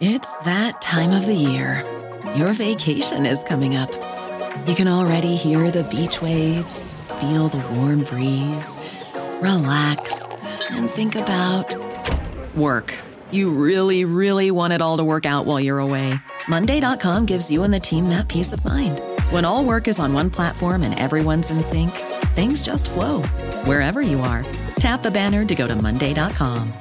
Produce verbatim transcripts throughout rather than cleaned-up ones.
It's that time of the year. Your vacation is coming up. You can already hear the beach waves, feel the warm breeze, relax, and think about work. You really, really want it all to work out while you're away. Monday dot com gives you and the team that peace of mind. When all work is on one platform and everyone's in sync, things just flow. Wherever you are, tap the banner to go to Monday dot com.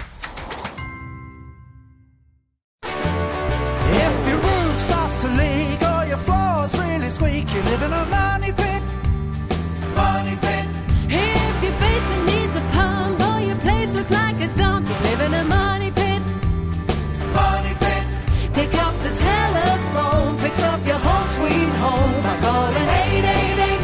If your roof starts to leak or your floor's really squeak, you live in a money pit. Money pit. If your basement needs a pump or your place looks like a dump, you live in a money pit. Money pit. Pick up the telephone, fix up your home sweet home by calling eight eight eight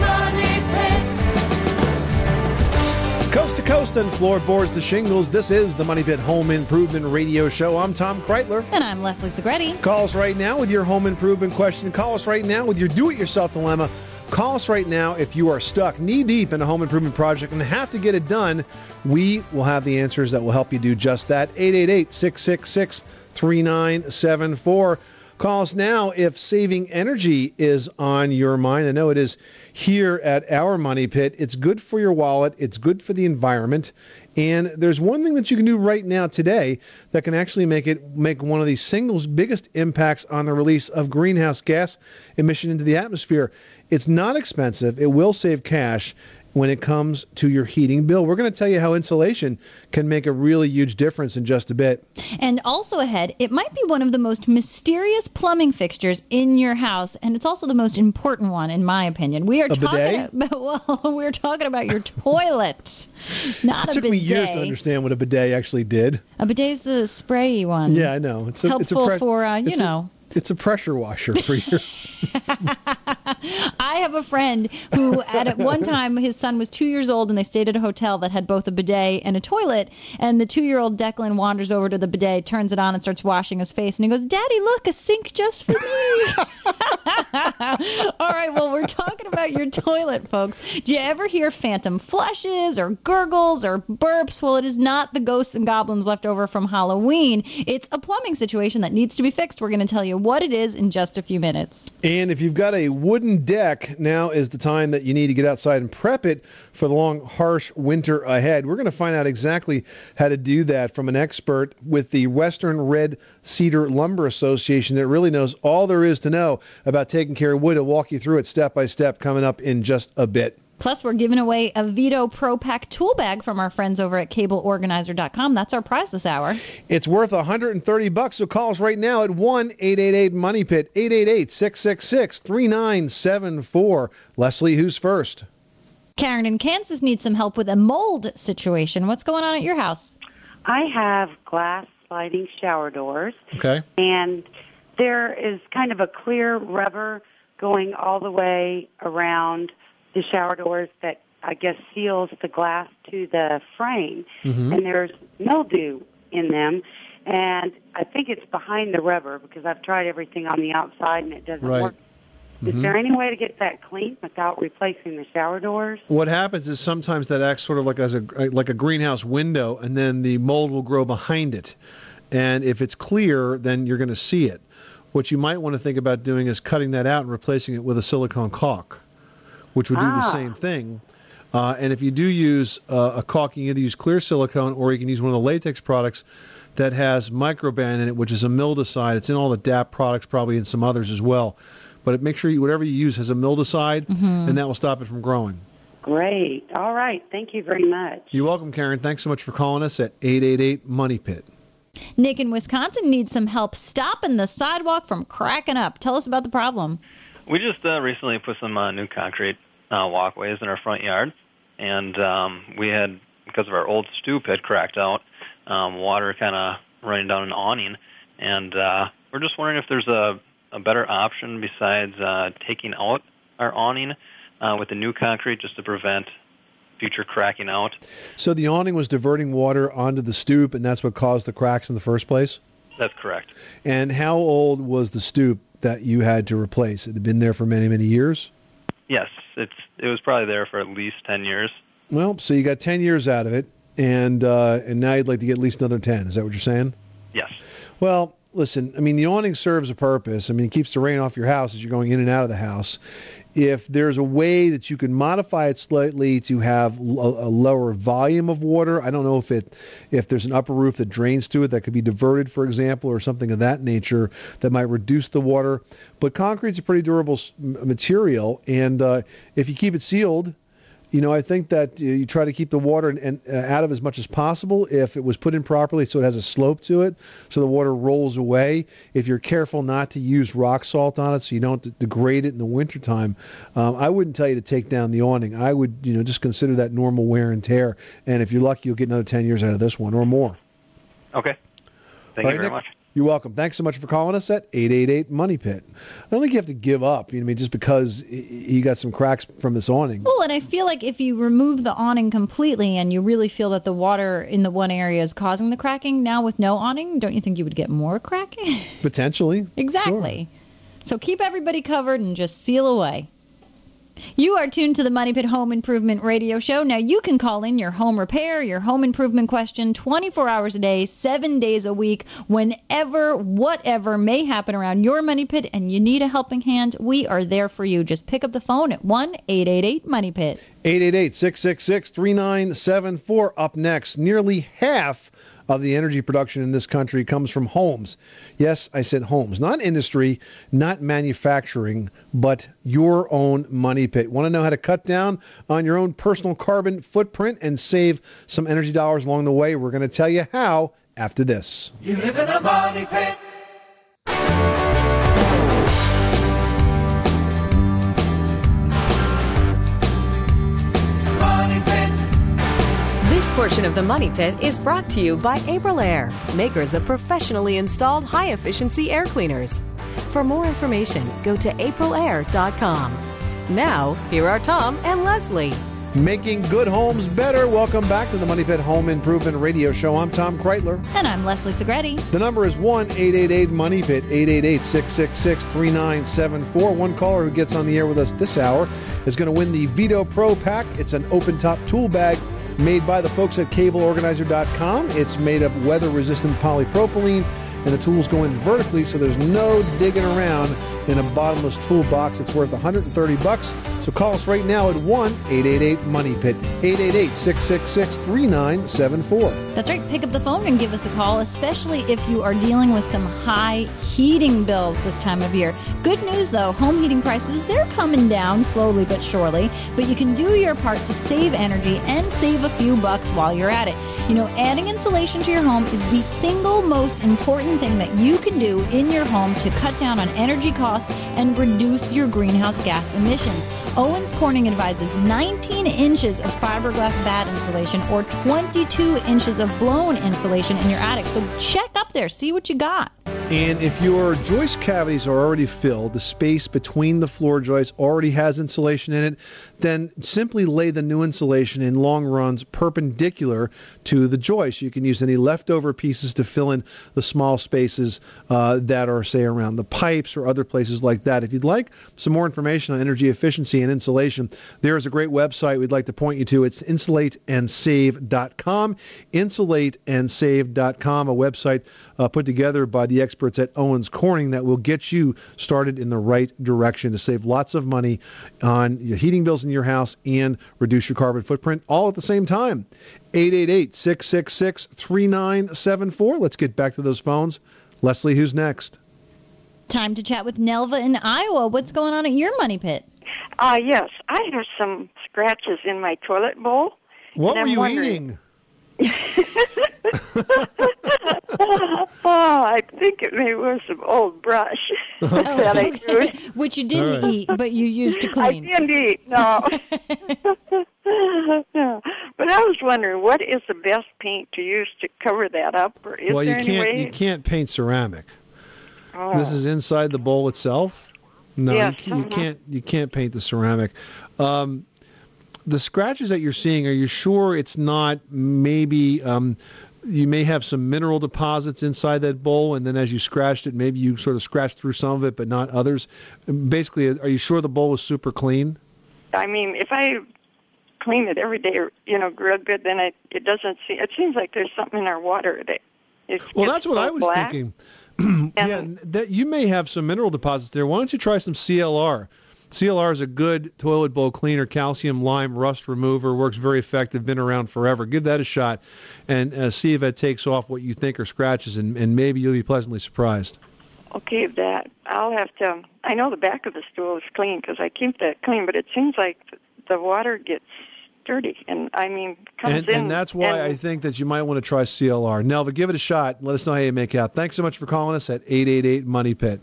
money pit. Coast to coast and floorboards to shingles, this is the Money Pit Home Improvement Radio Show. I'm Tom Kreitler. And I'm Leslie Segretti. Call us right now with your home improvement question. Call us right now with your do-it-yourself dilemma. Call us right now if you are stuck knee-deep in a home improvement project and have to get it done. We will have the answers that will help you do just that. eight eight eight, six six six, three nine seven four. Call us now if saving energy is on your mind. I know it is here at our Money Pit. It's good for your wallet. It's good for the environment. And there's one thing that you can do right now today that can actually make it make one of these singles biggest impacts on the release of greenhouse gas emission into the atmosphere. It's not expensive. It will save cash when it comes to your heating bill. We're going to tell you how insulation can make a really huge difference in just a bit. And also ahead, it might be one of the most mysterious plumbing fixtures in your house, and it's also the most important one, in my opinion. We are A talking bidet? about, well, we're talking about your toilet, not It a took me bidet. years to understand what a bidet actually did. A bidet's the sprayy one. Yeah, I know. It's a, it's a Helpful pre- for, uh, you it's a- know. It's a pressure washer for your... I have a friend who, at at one time, his son was two years old, and they stayed at a hotel that had both a bidet and a toilet. And the two-year-old Declan wanders over to the bidet, turns it on, and starts washing his face. And he goes, "Daddy, look, a sink just for me." All right, well, we're talking about your toilet, folks. Do you ever hear phantom flushes or gurgles or burps? Well, it is not the ghosts and goblins left over from Halloween. It's a plumbing situation that needs to be fixed. We're going to tell you what it is in just a few minutes. And if you've got a wooden deck, now is the time that you need to get outside and prep it for the long, harsh winter ahead. We're going to find out exactly how to do that from an expert with the Western Red Cedar Lumber Association that really knows all there is to know about taking care of wood. He'll walk you through it step by step coming up in just a bit. Plus, we're giving away a Vito Pro Pack tool bag from our friends over at cable organizer dot com. That's our prize this hour. It's worth one hundred thirty bucks, so call us right now at one eight eight eight money pit, eight eight eight, six six six, three nine seven four. Leslie, who's first? Karen in Kansas needs some help with a mold situation. What's going on at your house? I have glass sliding shower doors, Okay. and there is kind of a clear rubber going all the way around the shower doors that I guess seals the glass to the frame, Mm-hmm. and there's mildew in them, and I think it's behind the rubber because I've tried everything on the outside and it doesn't Right. work. Is there any way to get that clean without replacing the shower doors? What happens is sometimes that acts sort of like as a like a greenhouse window, and then the mold will grow behind it. And if it's clear, then you're going to see it. What you might want to think about doing is cutting that out and replacing it with a silicone caulk, which would do the Ah. same thing. Uh, and if you do use uh, a caulk, you can either use clear silicone or you can use one of the latex products that has Microban in it, which is a mildewcide. It's in all the D A P products, probably in some others as well. But make sure you, whatever you use has a mildewcide, and that will stop it from growing. Great. All right. Thank you very much. You're welcome, Karen. Thanks so much for calling us at eight eight eight money pit. Nick in Wisconsin needs some help stopping the sidewalk from cracking up. Tell us about the problem. We just uh, recently put some uh, new concrete uh, walkways in our front yard, and um, we had, because of our old stoop had cracked out, um, water kind of running down an awning, and uh, we're just wondering if there's a, a better option besides uh, taking out our awning uh, with the new concrete just to prevent future cracking out. So the awning was diverting water onto the stoop, and that's what caused the cracks in the first place? That's correct. And how old was the stoop that you had to replace? It had been there for many, many years? Yes, it's it was probably there for at least ten years. Well, so you got ten years out of it, and uh, and now you'd like to get at least another ten. Is that what you're saying? Yes. Well, listen, I mean, the awning serves a purpose. I mean, it keeps the rain off your house as you're going in and out of the house. If there's a way that you can modify it slightly to have a, a lower volume of water, I don't know if it, if there's an upper roof that drains to it that could be diverted, for example, or something of that nature that might reduce the water. But concrete's a pretty durable s- material, and uh, if you keep it sealed, you know, I think that uh, you try to keep the water and, and, uh, out of as much as possible if it was put in properly so it has a slope to it, so the water rolls away. If you're careful not to use rock salt on it so you don't d- degrade it in the wintertime, um, I wouldn't tell you to take down the awning. I would, you know, just consider that normal wear and tear. And if you're lucky, you'll get another ten years out of this one or more. Okay. Thank All you right, very Nick, much. You're welcome. Thanks so much for calling us at eight eight eight Money Pit. I don't think you have to give up, you know, I mean, just because you got some cracks from this awning. Well, and I feel like if you remove the awning completely and you really feel that the water in the one area is causing the cracking, now with no awning, don't you think you would get more cracking? Potentially. Exactly. So keep everybody covered and just seal away. You are tuned to the Money Pit Home Improvement Radio Show. Now, you can call in your home repair, your home improvement question twenty-four hours a day, seven days a week, whenever, whatever may happen around your Money Pit and you need a helping hand, we are there for you. Just pick up the phone at one eight eight eight Money Pit. eight eight eight, six six six, three nine seven four. Up next, nearly half of the energy production in this country comes from homes. Yes, I said homes. Not industry, not manufacturing, but your own money pit. Want to know how to cut down on your own personal carbon footprint and save some energy dollars along the way? We're going to tell you how after this. You live in a money pit. Money pit. This portion of the Money Pit is brought to you by Aprilaire, makers of professionally installed high-efficiency air cleaners. For more information, go to aprilaire dot com. Now, here are Tom and Leslie. Making good homes better. Welcome back to the Money Pit Home Improvement Radio Show. I'm Tom Kreitler. And I'm Leslie Segretti. The number is one eight eight eight Money Pit, eight eight eight, six six six, three nine seven four. One caller who gets on the air with us this hour is going to win the Vito Pro Pack. It's an open-top tool bag made by the folks at cable organizer dot com. It's made of weather-resistant polypropylene, and the tools go in vertically, so there's no digging around in a bottomless toolbox. It's worth one hundred thirty bucks. So call us right now at one eight eight eight Money Pit, eight eight eight, six six six, three nine seven four. That's right. Pick up the phone and give us a call, especially if you are dealing with some high heating bills this time of year. Good news, though, home heating prices, they're coming down slowly but surely, but you can do your part to save energy and save a few bucks while you're at it. You know, adding insulation to your home is the single most important thing that you can do in your home to cut down on energy costs and reduce your greenhouse gas emissions. Owens Corning advises nineteen inches of fiberglass bat insulation or twenty-two inches of blown insulation in your attic. So check up there, see what you got. And if your joist cavities are already filled, the space between the floor joists already has insulation in it, then simply lay the new insulation in long runs perpendicular to the joist. You can use any leftover pieces to fill in the small spaces uh, that are, say, around the pipes or other places like that. If you'd like some more information on energy efficiency and insulation, there is a great website we'd like to point you to. It's insulate and save dot com. insulate and save dot com, a website uh, put together by the experts at Owens Corning that will get you started in the right direction to save lots of money on your heating bills in your house and reduce your carbon footprint all at the same time. eight eight eight, six six six, three nine seven four. Let's get back to those phones. Leslie, who's next? Time to chat with Nelva in Iowa. What's going on at your money pit? Uh, yes, I have some scratches in my toilet bowl. What and were I'm you wondering- eating? Oh, I think it maybe was some old brush that I used. Which you didn't All right. eat, but you used to I clean. didn't eat, no. No. But I was wondering, what is the best paint to use to cover that up? Or is well, there you any can't way? you can't paint ceramic. Oh. This is inside the bowl itself. No, Yes, you, ca- you uh-huh. can't. You can't paint the ceramic. Um, the scratches that you're seeing, are you sure it's not maybe? Um, you may have some mineral deposits inside that bowl, and then as you scratched it, maybe you sort of scratched through some of it, but not others. Basically, are you sure the bowl is super clean? I mean, if I clean it every day, you know, real good, then it, it doesn't seem, it seems like there's something in our water that is Well, gets that's what so I was black. thinking. yeah, that, you may have some mineral deposits there. Why don't you try some C L R? C L R is a good toilet bowl cleaner, calcium, lime, rust remover, works very effective, been around forever. Give that a shot and uh, see if it takes off what you think are scratches, and, and maybe you'll be pleasantly surprised. Okay, that I'll have to. I know the back of the stool is clean because I keep that clean, but it seems like the water gets dirty, and I mean comes and, in. And that's why and, I think that you might want to try C L R. Nelva, give it a shot. Let us know how you make out. Thanks so much for calling us at eight eight eight money pit.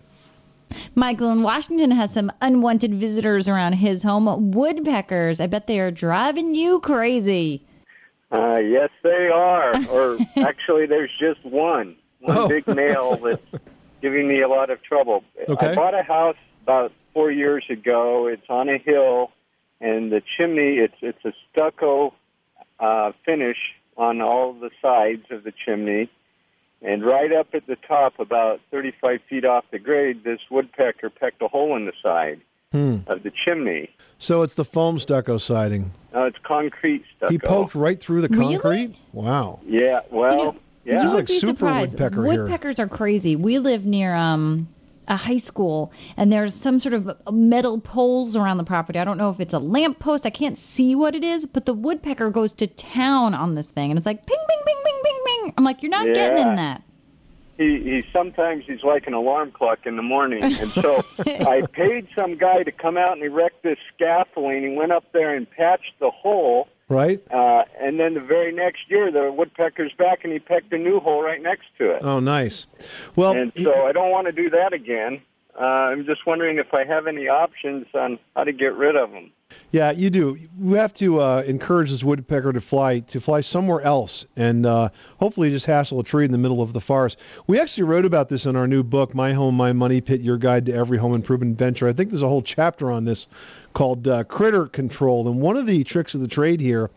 Michael in Washington has some unwanted visitors around his home. Woodpeckers. I bet they are driving you crazy. Uh, yes, they are. Or actually, there's just one. One Oh. big male that's giving me a lot of trouble. Okay. I bought a house about four years ago. It's on a hill, and the chimney, it's, it's a stucco uh, finish on all the sides of the chimney. And right up at the top, about thirty-five feet off the grade, this woodpecker pecked a hole in the side Hmm. of the chimney. So it's the foam stucco siding. No, it's concrete stucco. He poked right through the Really? concrete? Wow. Yeah, well, You know, yeah. He's You like would be super surprised. woodpecker here. Woodpeckers are crazy. We live near um, a high school, and there's some sort of metal poles around the property. I don't know if it's a lamp post. I can't see what it is, but the woodpecker goes to town on this thing, and it's like ping, ping, ping, ping, ping, ping. I'm like, you're not getting Yeah. in that. He, he sometimes he's like an alarm clock in the morning, and so I paid some guy to come out and erect this scaffolding. He went up there and patched the hole, Right? uh, and then the very next year the woodpecker's back and he pecked a new hole right next to it. Oh, nice. Well, And so I don't want to do that again. Uh, I'm just wondering if I have any options on how to get rid of them. yeah, you do. We have to uh, encourage this woodpecker to fly to fly somewhere else, and uh, hopefully just hassle a tree in the middle of the forest. We actually wrote about this in our new book, My Home, My Money Pit: Your Guide to Every Home Improvement Venture. I think there's a whole chapter on this called uh, Critter Control, and one of the tricks of the trade here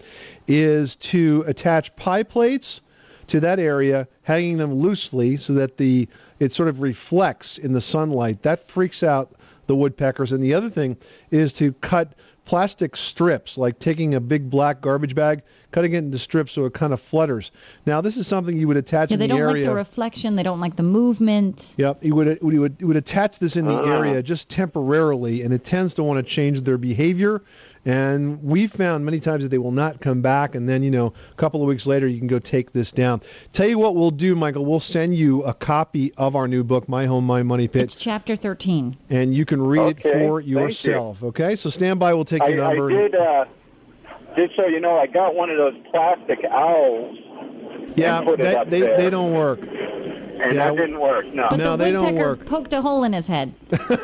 is to attach pie plates to that area, hanging them loosely so that the it sort of reflects in the sunlight. That freaks out the woodpeckers. And the other thing is to cut plastic strips, like taking a big black garbage bag, cutting it into strips so it kind of flutters. Now, this is something you would attach Yeah, in they the don't area. like the reflection. They don't like the movement. Yep, you would you would you would attach this in the Ah. area just temporarily, and it tends to want to change their behavior. And we've found many times that they will not come back, and then you know a couple of weeks later you can go take this down. Tell you what we'll do, Michael. We'll send you a copy of our new book, My Home, My Money Pit, It's chapter thirteen. and you can read Okay, it for thank you. yourself. Okay, so stand by. We'll take I, your I number. did, uh, just so you know, I got one of those plastic owls. yeah, and put it that, up they there. they don't work. And Yeah. that didn't work, no. But No, the they don't woodpecker work. poked a hole in his head.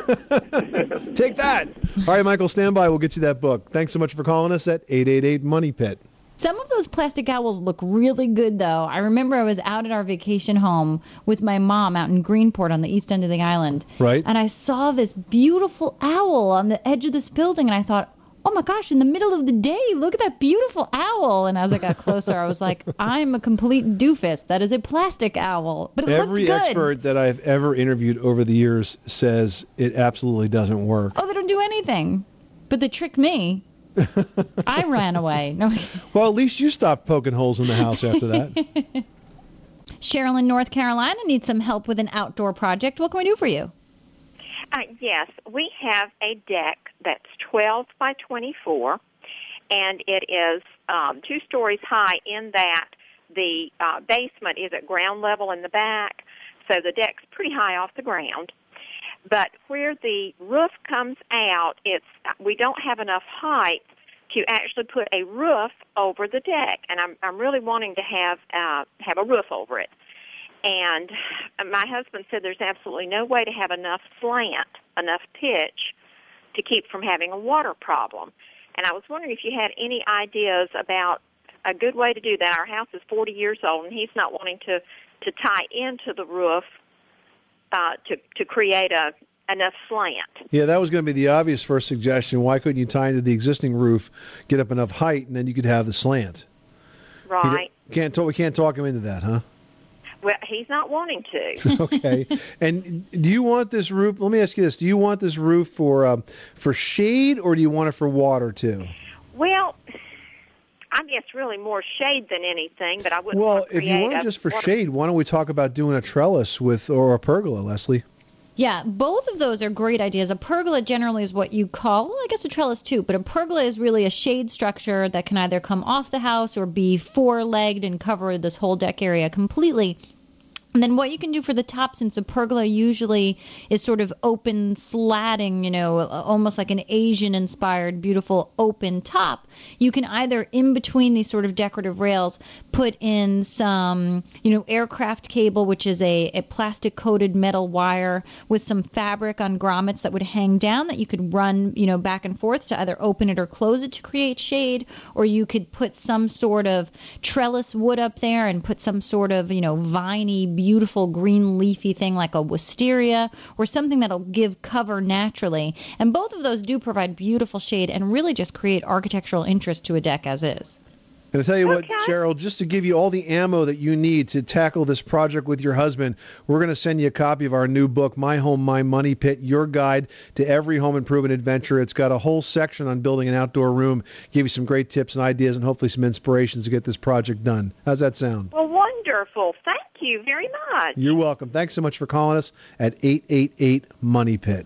Take that. All right, Michael, stand by. We'll get you that book. Thanks so much for calling us at eight eight eight money pit. Some of those plastic owls look really good, though. I remember I was out at our vacation home with my mom out in Greenport on the east end of the island. Right. And I saw this beautiful owl on the edge of this building, and I thought, oh my gosh, in the middle of the day, look at that beautiful owl. And as I got closer, I was like, I'm a complete doofus. That is a plastic owl. But it Every looked good. expert that I've ever interviewed over the years says it absolutely doesn't work. Oh, they don't do anything. But they tricked me. I ran away. No. Well, at least you stopped poking holes in the house after that. Cheryl in North Carolina needs some help with an outdoor project. What can we do for you? Uh, yes, we have a deck that's twelve by twenty-four, and it is um, two stories high in that the uh, basement is at ground level in the back, so the deck's pretty high off the ground. But where the roof comes out, it's we don't have enough height to actually put a roof over the deck, and I'm I'm really wanting to have uh, have a roof over it. And my husband said there's absolutely no way to have enough slant, enough pitch, to keep from having a water problem. And I was wondering if you had any ideas about a good way to do that. Our house is forty years old, and he's not wanting to, to tie into the roof uh, to, to create a enough slant. Yeah, that was going to be the obvious first suggestion. Why couldn't you tie into the existing roof, get up enough height, and then you could have the slant? Right. You can't talk, we can't talk him into that, huh? Well, he's not wanting to. Okay. And do you want this roof? Let me ask you this: do you want this roof for um, for shade, or do you want it for water too? Well, I I guess really more shade than anything, but I wouldn't Well, want to if you want create it a just for water- shade, why don't we talk about doing a trellis with or a pergola, Leslie? Yeah, both of those are great ideas. A pergola generally is what you call, well, I guess a trellis too, but a pergola is really a shade structure that can either come off the house or be four-legged and cover this whole deck area completely. And then what you can do for the top, since a pergola usually is sort of open, slatting, you know, almost like an Asian-inspired, beautiful open top, you can either, in between these sort of decorative rails, put in some, you know, aircraft cable, which is a, a plastic-coated metal wire with some fabric on grommets that would hang down that you could run, you know, back and forth to either open it or close it to create shade, or you could put some sort of trellis wood up there and put some sort of, you know, viney, beautiful green leafy thing like a wisteria or something that'll give cover naturally. And both of those do provide beautiful shade and really just create architectural interest to a deck as is. And I tell you what, Cheryl, just to give you all the ammo that you need to tackle this project with your husband, we're going to send you a copy of our new book, My Home, My Money Pit, your guide to every home improvement adventure. It's got a whole section on building an outdoor room, give you some great tips and ideas and hopefully some inspirations to get this project done. How's that sound? Well, wonderful. Thank you very much. You're welcome. Thanks so much for calling us at eight eight eight Money Pit.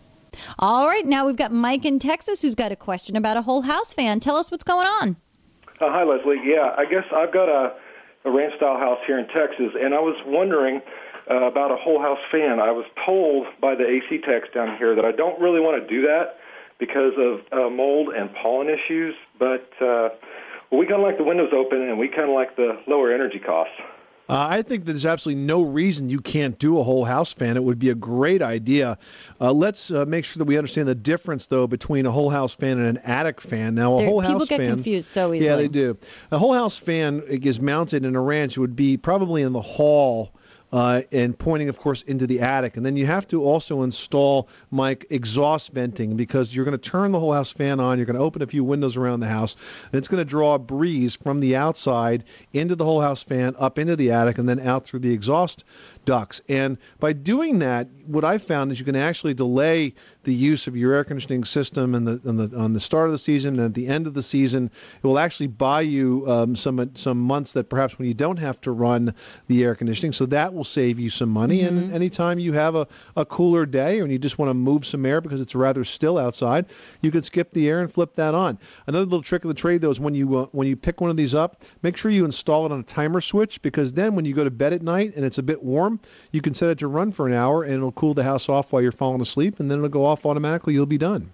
All right, now we've got Mike in Texas who's got a question about a Whole House fan. Tell us what's going on. Uh, hi, Leslie. Yeah, I guess I've got a, a ranch-style house here in Texas, and I was wondering uh, about a whole house fan. I was told by the A C techs down here that I don't really want to do that because of uh, mold and pollen issues, but uh, well, we kind of like the windows open, and we kind of like the lower energy costs. Uh, I think there's absolutely no reason you can't do a whole house fan. It would be a great idea. Uh, let's uh, make sure that we understand the difference, though, between a whole house fan and an attic fan. Now, a There- whole people house get fan, confused so easily. Yeah, they do. A whole house fan is mounted in a ranch. It would be probably in the hall. Uh, and pointing, of course, into the attic. And then you have to also install, Mike, exhaust venting because you're going to turn the whole house fan on. You're going to open a few windows around the house, and it's going to draw a breeze from the outside into the whole house fan, up into the attic, and then out through the exhaust ducts. And by doing that, what I found is you can actually delay the use of your air conditioning system in the, on the on the start of the season and at the end of the season. It will actually buy you um, some some months that perhaps when you don't have to run the air conditioning. So that will save you some money. Mm-hmm. And anytime you have a, a cooler day or you just want to move some air because it's rather still outside, you can skip the air and flip that on. Another little trick of the trade, though, is when you uh, when you pick one of these up, make sure you install it on a timer switch because then when you go to bed at night and it's a bit warm, you can set it to run for an hour and it'll cool the house off while you're falling asleep, and then it'll go off automatically. You'll be done.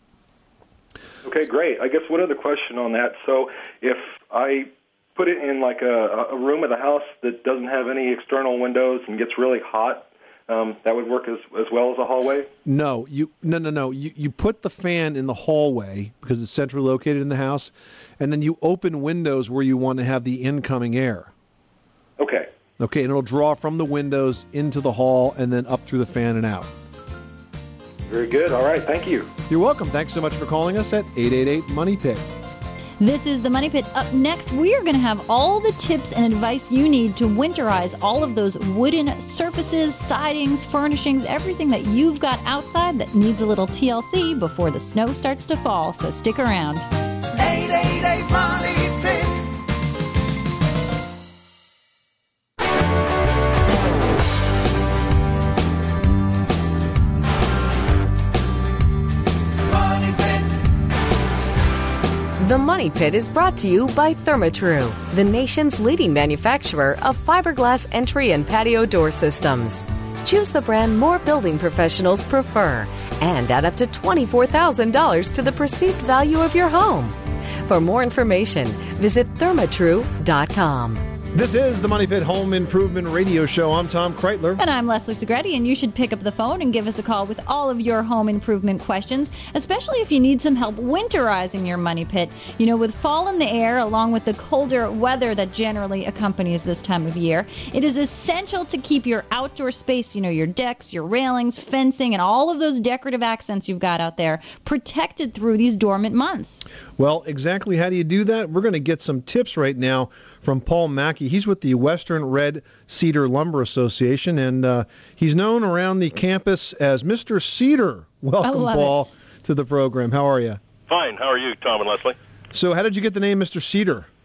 Okay, great. I guess one other question on that. So if I put it in like a, a room of the house that doesn't have any external windows and gets really hot, um, that would work as as well as a hallway? No, you no no no. You you put the fan in the hallway because it's centrally located in the house, and then you open windows where you want to have the incoming air. Okay. Okay, and it'll draw from the windows into the hall and then up through the fan and out. Very good. All right. Thank you. You're welcome. Thanks so much for calling us at eight eight eight Money Pit. This is the Money Pit. Up next, we are going to have all the tips and advice you need to winterize all of those wooden surfaces, sidings, furnishings, everything that you've got outside that needs a little T L C before the snow starts to fall. So stick around. eight eight eight Money Pit. The Money Pit is brought to you by Therma-Tru, the nation's leading manufacturer of fiberglass entry and patio door systems. Choose the brand more building professionals prefer and add up to twenty-four thousand dollars to the perceived value of your home. For more information, visit thermatru dot com. This is the Money Pit Home Improvement Radio Show. I'm Tom Kreitler. And I'm Leslie Segretti, and you should pick up the phone and give us a call with all of your home improvement questions, especially if you need some help winterizing your money pit. You know, with fall in the air, along with the colder weather that generally accompanies this time of year, it is essential to keep your outdoor space, you know, your decks, your railings, fencing, and all of those decorative accents you've got out there protected through these dormant months. Well, exactly how do you do that? We're going to get some tips right now from Paul Mackey. He's with the Western Red Cedar Lumber Association, and uh, he's known around the campus as Mister Cedar. Welcome, Paul, it. to the program. How are you? Fine. How are you, Tom and Leslie? So how did you get the name Mister Cedar?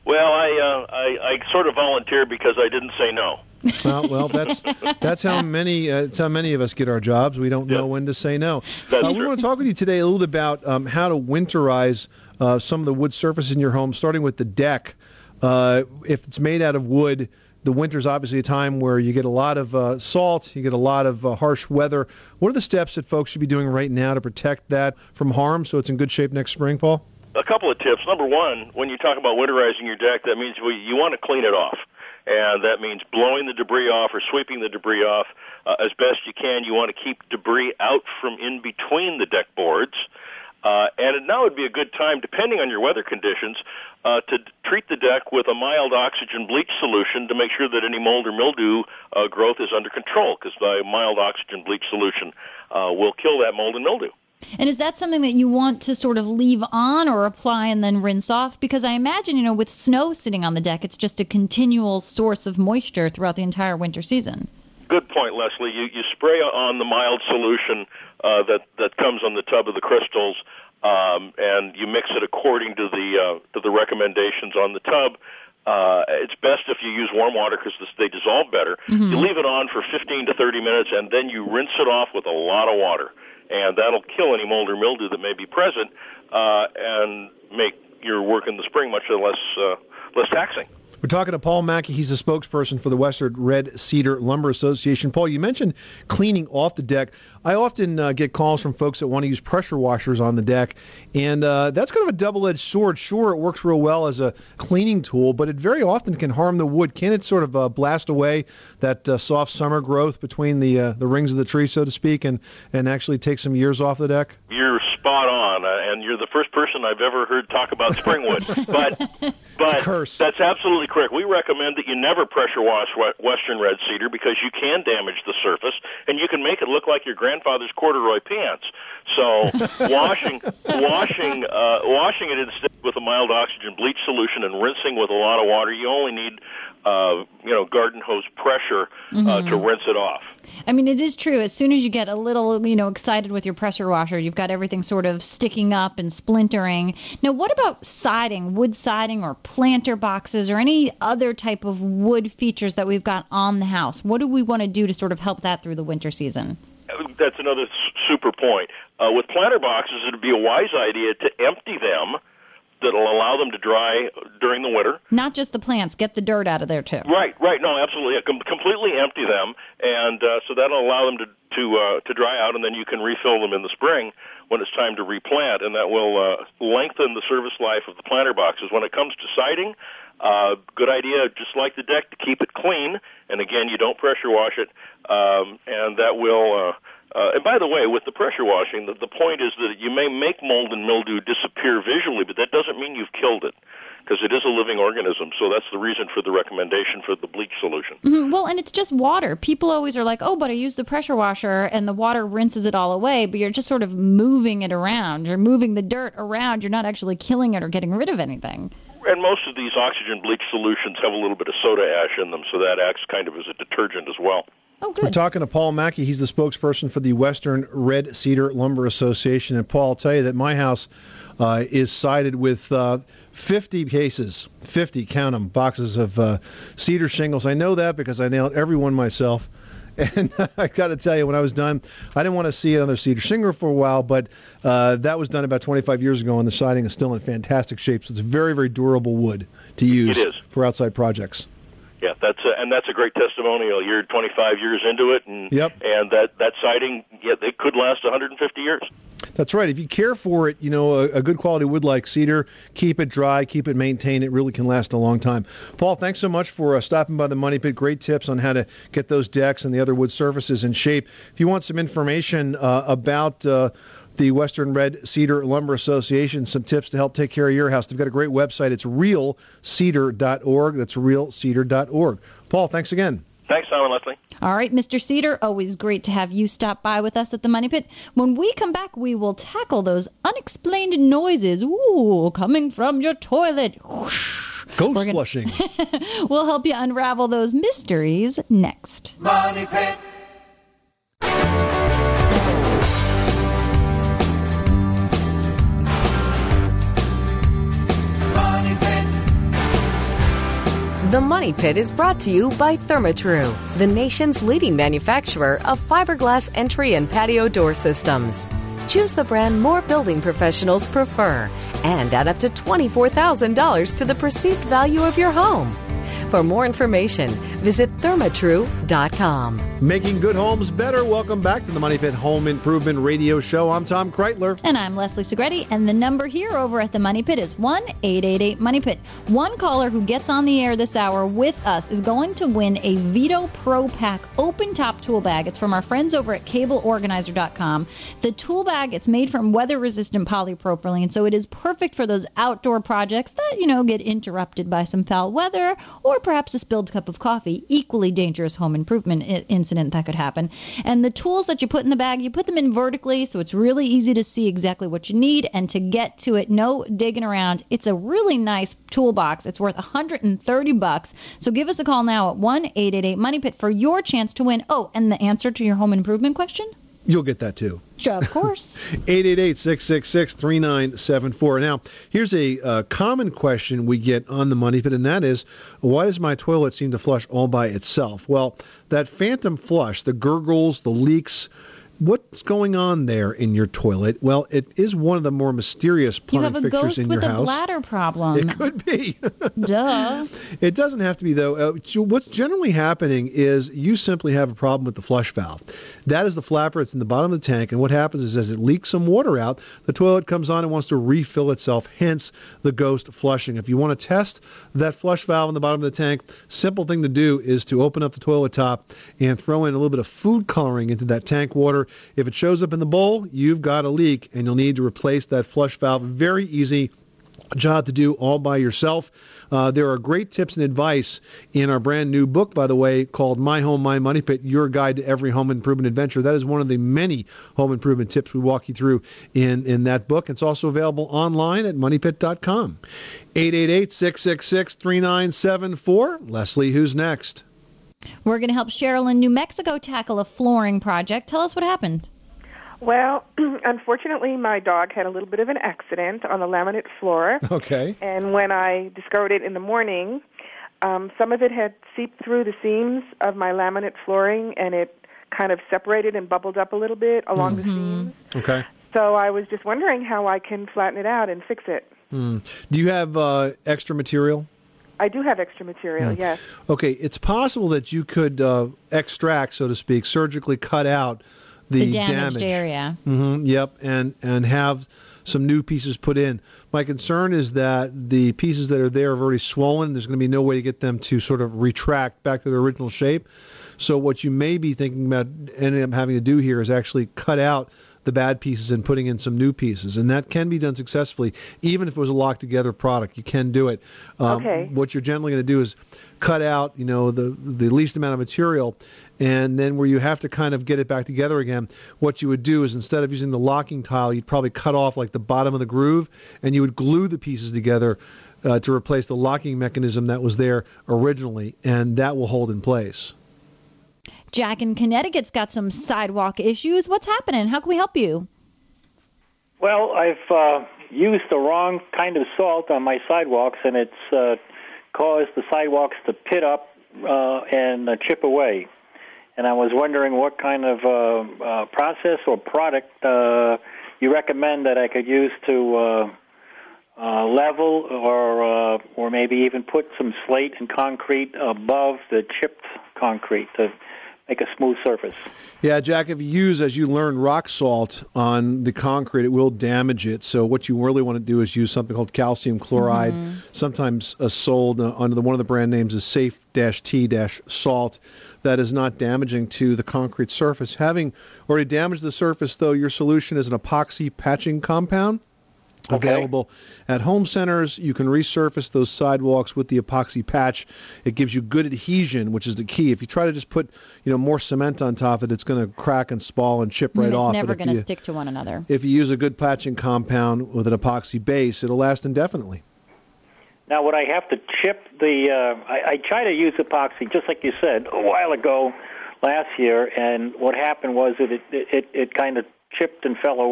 Well, I, uh, I I sort of volunteered because I didn't say no. Well, well, that's that's how many uh, that's how many of us get our jobs. We don't know when to say no. That's Uh, we true. want to talk with you today a little bit about um, how to winterize uh, some of the wood surface in your home, starting with the deck. Uh, if it's made out of wood, the winter's obviously a time where you get a lot of uh, salt, you get a lot of uh, harsh weather. What are the steps that folks should be doing right now to protect that from harm so it's in good shape next spring, Paul? A couple of tips. Number one, when you talk about winterizing your deck, that means we, you want to clean it off. And that means blowing the debris off or sweeping the debris off uh, as best you can. You want to keep debris out from in between the deck boards. Uh, and now would be a good time, depending on your weather conditions, uh, to d- treat the deck with a mild oxygen bleach solution to make sure that any mold or mildew uh, growth is under control, because the mild oxygen bleach solution uh, will kill that mold and mildew. And is that something that you want to sort of leave on or apply and then rinse off? Because I imagine, you know, with snow sitting on the deck, it's just a continual source of moisture throughout the entire winter season. Good point, Leslie. You, you spray on the mild solution uh, that, that comes on the tub of the crystals, um, and you mix it according to the uh, to the recommendations on the tub. Uh, it's best if you use warm water because they dissolve better. Mm-hmm. You leave it on for fifteen to thirty minutes, and then you rinse it off with a lot of water. And that'll kill any mold or mildew that may be present uh, and make your work in the spring much less uh, less taxing. We're talking to Paul Mackey. He's the spokesperson for the Western Red Cedar Lumber Association. Paul, you mentioned cleaning off the deck. I often uh, get calls from folks that want to use pressure washers on the deck, and uh, that's kind of a double-edged sword. Sure, it works real well as a cleaning tool, but it very often can harm the wood. Can it sort of uh, blast away that uh, soft summer growth between the uh, the rings of the tree, so to speak, and, and actually take some years off the deck? You're spot on, uh, and you're the first person I've ever heard talk about springwood. but but that's absolutely correct. We recommend that you never pressure wash Western Red Cedar because you can damage the surface, and you can make it look like your grandfather's corduroy pants. So washing washing uh, washing it instead with a mild oxygen bleach solution and rinsing with a lot of water, you only need uh, you know garden hose pressure uh, Mhm. to rinse it off. I mean, it is true. As soon as you get a little, you know, excited with your pressure washer, you've got everything sort of sticking up and splintering. Now, what about siding, wood siding or planter boxes or any other type of wood features that we've got on the house? What do we want to do to sort of help that through the winter season? That's another s- super point. Uh, with planter boxes, it would be a wise idea to empty them. That'll allow them to dry during the winter. Not just the plants, get the dirt out of there too. Right, right. No, absolutely. Com- completely empty them, and uh, so that'll allow them to to uh, to dry out, and then you can refill them in the spring when it's time to replant, and that will uh, lengthen the service life of the planter boxes. When it comes to siding, uh, good idea, just like the deck, to keep it clean, and again, you don't pressure wash it, um, and that will. Uh, Uh, and by the way, with the pressure washing, the, the point is that you may make mold and mildew disappear visually, but that doesn't mean you've killed it, because it is a living organism. So that's the reason for the recommendation for the bleach solution. Mhm. Well, and it's just water. People always are like, oh, but I use the pressure washer and the water rinses it all away, but you're just sort of moving it around. You're moving the dirt around. You're not actually killing it or getting rid of anything. And most of these oxygen bleach solutions have a little bit of soda ash in them, so that acts kind of as a detergent as well. Oh, We're talking to Paul Mackey. He's the spokesperson for the Western Red Cedar Lumber Association. And Paul, I'll tell you that my house uh, is sided with uh, fifty cases, fifty, count them, boxes of uh, cedar shingles. I know that because I nailed every one myself. And I got to tell you, when I was done, I didn't want to see another cedar shingle for a while, but uh, that was done about twenty-five years ago, and the siding is still in fantastic shape. So it's very, very durable wood to use It is. for outside projects. Yeah, that's a, and that's a great testimonial. You're twenty-five years into it, and Yep. and that that siding, yeah, it could last one hundred fifty years. That's right. If you care for it, you know, a, a good quality wood like cedar, keep it dry, keep it maintained. It really can last a long time. Paul, thanks so much for uh, stopping by the Money Pit. Great tips on how to get those decks and the other wood surfaces in shape. If you want some information uh, about uh, the Western Red Cedar Lumber Association, some tips to help take care of your house, they've got a great website. It's real cedar dot org. That's real cedar dot org. Paul, thanks again. Thanks, Simon Leslie. All right, Mister Cedar, always great to have you stop by with us at the Money Pit. When we come back, we will tackle those unexplained noises, ooh, coming from your toilet. Whoosh. Ghost We're gonna- flushing. We'll help you unravel those mysteries next. Money Pit. Money Pit. Money Pit is brought to you by Therma-Tru, the nation's leading manufacturer of fiberglass entry and patio door systems. Choose the brand more building professionals prefer and add up to twenty-four thousand dollars to the perceived value of your home. For more information, visit thermatru dot com. Making good homes better. Welcome back to the Money Pit Home Improvement Radio Show. I'm Tom Kreitler. And I'm Leslie Segretti. And the number here over at the Money Pit is one eight eight eight Money Pit. One caller who gets on the air this hour with us is going to win a Vito Pro Pack open top tool bag. It's from our friends over at cable organizer dot com. The tool bag, it's made from weather-resistant polypropylene, so it is perfect for those outdoor projects that, you know, get interrupted by some foul weather or perhaps a spilled cup of coffee. Equally dangerous home improvement I- incident that could happen. And the tools that you put in the bag, you put them in vertically, so it's really easy to see exactly what you need and to get to it. No digging around. It's a really nice toolbox. It's worth one hundred thirty bucks. So give us a call now at one eight eight eight Money Pit for your chance to win. Oh, and the answer to your home improvement question? You'll get that too. Sure, of course. eight eight eight, six six six, three nine seven four. Now, here's a uh, common question we get on the Money Pit, and that is, why does my toilet seem to flush all by itself? Well, that phantom flush, the gurgles, the leaks, what's going on there in your toilet? Well, it is one of the more mysterious plumbing fixtures in your house. You have a ghost with a bladder problem. It could be. Duh. It doesn't have to be, though. Uh, so what's generally happening is you simply have a problem with the flush valve. That is the flapper. It's in the bottom of the tank, and what happens is as it leaks some water out, the toilet comes on and wants to refill itself, hence the ghost flushing. If you want to test that flush valve in the bottom of the tank, simple thing to do is to open up the toilet top and throw in a little bit of food coloring into that tank water. If it shows up in the bowl, you've got a leak, and you'll need to replace that flush valve. Very easy job to do all by yourself. Uh, there are great tips and advice in our brand new book, by the way, called My Home, My Money Pit, Your Guide to Every Home Improvement Adventure. That is one of the many home improvement tips we walk you through in, in that book. It's also available online at money pit dot com. eight eight eight, six six six, three nine seven four. Leslie, who's next? We're going to help Cheryl in New Mexico tackle a flooring project. Tell us what happened. Well, unfortunately, my dog had a little bit of an accident on the laminate floor. Okay. And when I discovered it in the morning, um, some of it had seeped through the seams of my laminate flooring, and it kind of separated and bubbled up a little bit along Mm-hmm. the seams. Okay. So I was just wondering how I can flatten it out and fix it. Hmm. Do you have uh, extra material? I do have extra material, Mm. yes. Okay, it's possible that you could uh, extract, so to speak, surgically cut out the, The damaged damage. area. Mm-hmm, yep, and and have some new pieces put in. My concern is that the pieces that are there have already swollen. There's going to be no way to get them to sort of retract back to their original shape. So what you may be thinking about ending up having to do here is actually cut out the bad pieces and putting in some new pieces. And that can be done successfully, even if it was a locked together product. You can do it. Um, Okay. What you're generally going to do is cut out, you know, the the least amount of material, and then where you have to kind of get it back together again, what you would do is instead of using the locking tile, you'd probably cut off like the bottom of the groove, and you would glue the pieces together uh, to replace the locking mechanism that was there originally, and that will hold in place. Jack in Connecticut's got some sidewalk issues. What's happening? How can we help you? Well, I've uh, used the wrong kind of salt on my sidewalks, and it's uh, caused the sidewalks to pit up uh, and uh, chip away. And I was wondering what kind of uh, uh, process or product uh, you recommend that I could use to uh, uh, level or uh, or maybe even put some slate and concrete above the chipped concrete to make a smooth surface. Yeah, Jack, if you use, as you learn, rock salt on the concrete, it will damage it. So what you really want to do is use something called calcium chloride, Mm-hmm. sometimes uh, sold uh, under the, one of the brand names is Safe-T-Salt. That is not damaging to the concrete surface. Having already damaged the surface, though, your solution is an epoxy patching compound. Okay. Available at home centers. You can resurface those sidewalks with the epoxy patch. It gives you good adhesion, which is the key. If you try to just put, you know, more cement on top of it, it's going to crack and spall and chip right it's off. never But if going to you- stick to one another. If you use a good patching compound with an epoxy base, it'll last indefinitely. Now, would I have to chip the? Uh, I, I tried to use epoxy, just like you said, a while ago, last year, and what happened was that it it, it kind of chipped and fell away.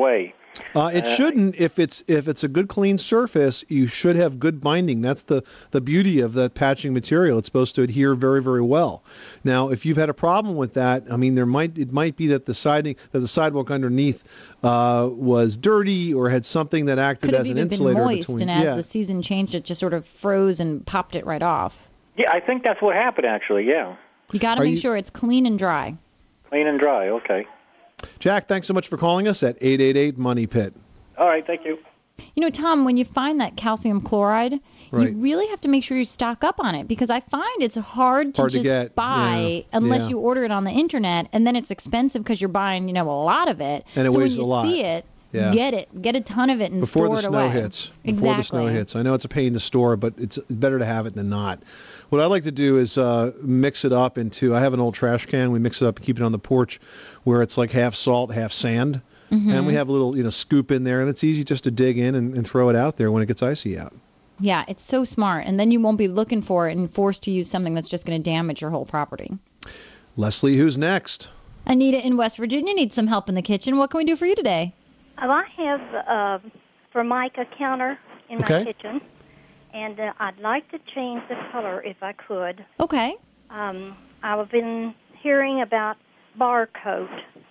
Uh, it Uh, shouldn't. If it's if it's a good clean surface, you should have good binding. That's the, the beauty of that patching material. It's supposed to adhere very, very well. Now, if you've had a problem with that, I mean, there might it might be that the siding that the sidewalk underneath uh, was dirty or had something that acted Could have as an even been insulator moist, between. and as yeah. the season changed, it just sort of froze and popped it right off. Yeah, I think that's what happened, actually, yeah. You got to Are make you- sure it's clean and dry. Clean and dry, okay. Jack, thanks so much for calling us at eight eight eight Money Pit. All right, thank you. You know, Tom, when you find that calcium chloride, Right. you really have to make sure you stock up on it because I find it's hard to Hard to just get, buy yeah, unless yeah. you order it on the internet, and then it's expensive because you're buying, you know, a lot of it. And it so weighs when you a lot. see it, Yeah. get it, get a ton of it, and Before store the it snow away. hits. Before Exactly. the snow hits. I know it's a pain to store, but it's better to have it than not. What I like to do is uh, mix it up into, I have an old trash can. We mix it up and keep it on the porch where it's like half salt, half sand. Mhm. And we have a little, you know, scoop in there, and it's easy just to dig in and, and throw it out there when it gets icy out. Yeah, it's so smart, and then you won't be looking for it and forced to use something that's just going to damage your whole property. Leslie, who's next? Anita in West Virginia needs some help in the kitchen. What can we do for you today? Well, I have a Formica counter in Okay. my kitchen, and uh, I'd like to change the color if I could. Okay. Um, I've been hearing about bar coat,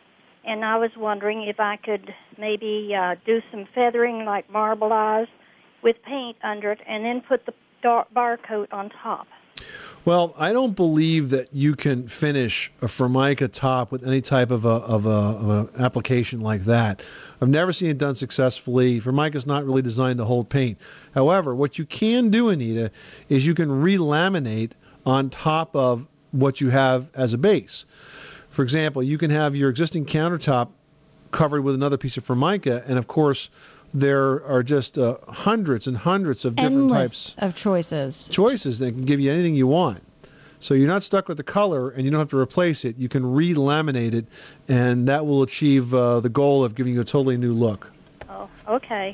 and I was wondering if I could maybe uh, do some feathering like marbleized with paint under it, and then put the dark bar coat on top. Well, I don't believe that you can finish a Formica top with any type of a of a of an application like that. I've never seen it done successfully. Formica's not really designed to hold paint. However, what you can do, Anita, is you can relaminate on top of what you have as a base. For example, you can have your existing countertop covered with another piece of Formica, and of course, there are just uh, hundreds and hundreds of different Endless types of choices. choices that can give you anything you want. So you're not stuck with the color, and you don't have to replace it. You can re-laminate it, and that will achieve uh, the goal of giving you a totally new look. Oh, okay.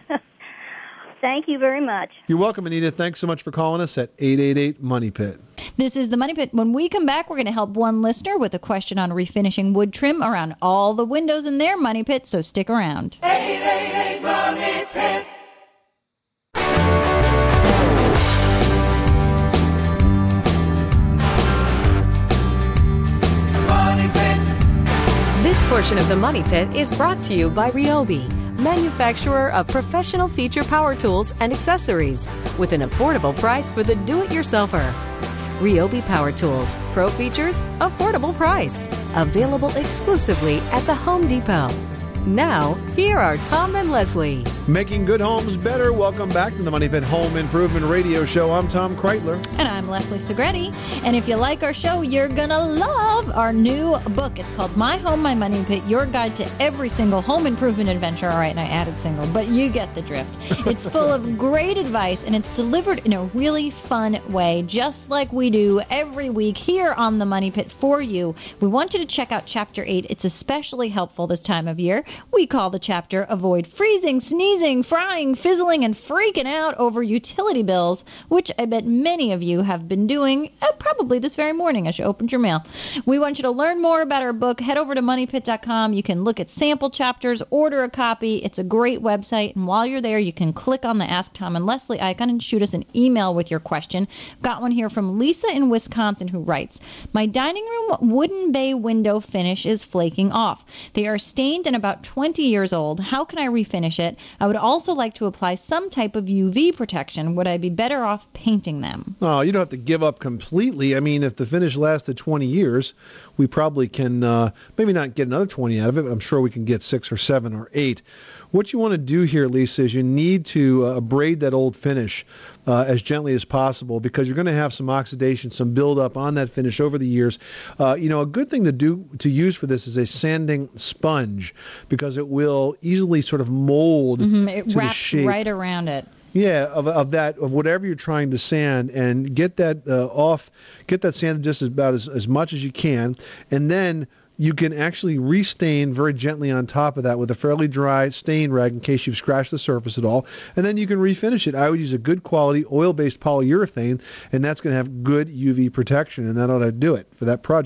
Thank you very much. You're welcome, Anita. Thanks so much for calling us at eight eight eight Money Pit. This is the Money Pit. When we come back, we're going to help one listener with a question on refinishing wood trim around all the windows in their Money Pit, so stick around. eight eight eight Money Pit. Money Pit. This portion of the Money Pit is brought to you by Ryobi, manufacturer of professional feature power tools and accessories, with an affordable price for the do-it-yourselfer. Ryobi Power Tools, pro features, affordable price. Available exclusively at the Home Depot. Now, here are Tom and Leslie. Making good homes better. Welcome back to the Money Pit Home Improvement Radio Show. I'm Tom Kreitler. And I'm Leslie Segretti. And if you like our show, you're going to love our new book. It's called My Home, My Money Pit, your guide to every single home improvement adventure. All right, and I added single, but you get the drift. It's full of great advice, and it's delivered in a really fun way, just like we do every week here on the Money Pit for you. We want you to check out Chapter eight. It's especially helpful this time of year. We call the chapter Avoid Freezing, Sneezing, Frying, Fizzling, and Freaking Out Over Utility Bills, which I bet many of you have been doing uh, probably this very morning as you opened your mail. We want you to learn more about our book. Head over to money pit dot com. You can look at sample chapters, order a copy. It's a great website, and while you're there, you can click on the Ask Tom and Leslie icon and shoot us an email with your question. Got one here from Lisa in Wisconsin who writes, My dining room wooden bay window finish is flaking off. They are stained and about twenty years old. How can I refinish it? I would also like to apply some type of U V protection. Would I be better off painting them? Oh, you don't have to give up completely. I mean, if the finish lasted twenty years, we probably can uh, maybe not get another twenty out of it, but I'm sure we can get six or seven or eight. What you want to do here, Lisa, is you need to uh, abrade that old finish uh, as gently as possible because you're going to have some oxidation, some buildup on that finish over the years. Uh, you know, a good thing to do to use for this is a sanding sponge because it will easily sort of mold Mhm, it to the wraps shape. right around it. Yeah, of, of that, of whatever you're trying to sand, and get that uh, off, get that sanded just about as, as much as you can, and then you can actually restain very gently on top of that with a fairly dry stain rag in case you've scratched the surface at all, and then you can refinish it. I would use a good quality oil-based polyurethane, and that's going to have good U V protection, and that ought to do it for that project.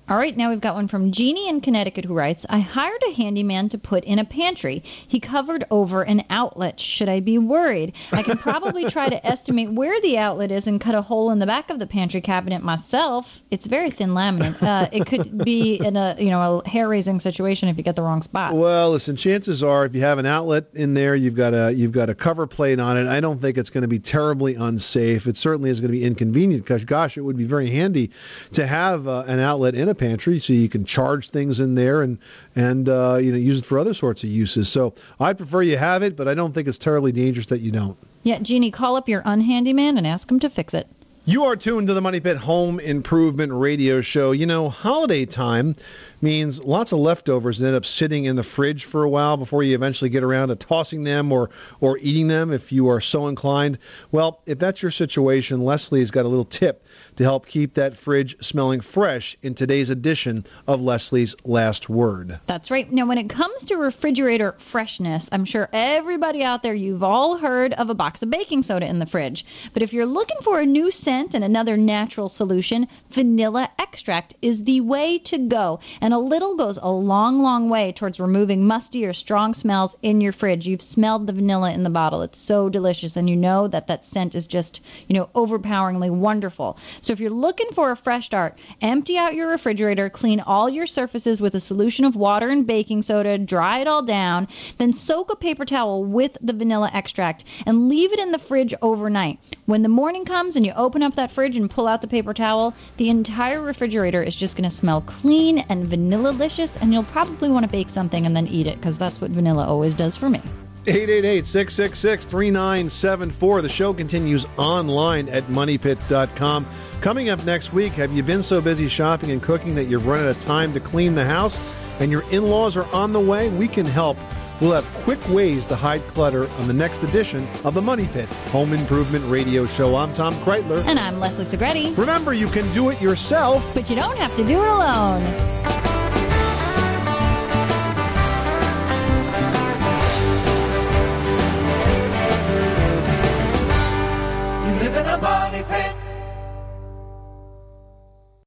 All right, now we've got one from Jeannie in Connecticut who writes, I hired a handyman to put in a pantry. He covered over an outlet. Should I be worried? I can probably try to estimate where the outlet is and cut a hole in the back of the pantry cabinet myself. It's very thin laminate. Uh, it could be in a you know a hair-raising situation if you get the wrong spot. Well, listen, chances are if you have an outlet in there, you've got a you've got a cover plate on it. I don't think it's going to be terribly unsafe. It certainly is going to be inconvenient because, gosh, it would be very handy to have uh, an outlet in a pantry so you can charge things in there and and uh, you know use it for other sorts of uses. So I prefer you have it, but I don't think it's terribly dangerous that you don't. Yeah, Jeannie, call up your unhandyman and ask him to fix it. You are tuned to the Money Pit Home Improvement Radio Show. You know, holiday time means lots of leftovers that end up sitting in the fridge for a while before you eventually get around to tossing them or or eating them if you are so inclined. Well, if that's your situation, Leslie's got a little tip to help keep that fridge smelling fresh in today's edition of Leslie's Last Word. That's right. Now, when it comes to refrigerator freshness, I'm sure everybody out there, you've all heard of a box of baking soda in the fridge. But if you're looking for a new scent and another natural solution, vanilla extract is the way to go. And a little goes a long, long way towards removing musty or strong smells in your fridge. You've smelled the vanilla in the bottle. It's so delicious, and you know that that scent is just, you know, overpoweringly wonderful. So if you're looking for a fresh start, empty out your refrigerator, clean all your surfaces with a solution of water and baking soda, dry it all down, then soak a paper towel with the vanilla extract and leave it in the fridge overnight. When the morning comes and you open up that fridge and pull out the paper towel, the entire refrigerator is just going to smell clean and vanilla-licious, and you'll probably want to bake something and then eat it, because that's what vanilla always does for me. eight eight eight, six six six, three nine seven four. The show continues online at money pit dot com. Coming up next week, have you been so busy shopping and cooking that you've run out of time to clean the house and your in-laws are on the way? We can help. We'll have quick ways to hide clutter on the next edition of the Money Pit Home Improvement Radio Show. I'm Tom Kreitler. And I'm Leslie Segretti. Remember, you can do it yourself, but you don't have to do it alone.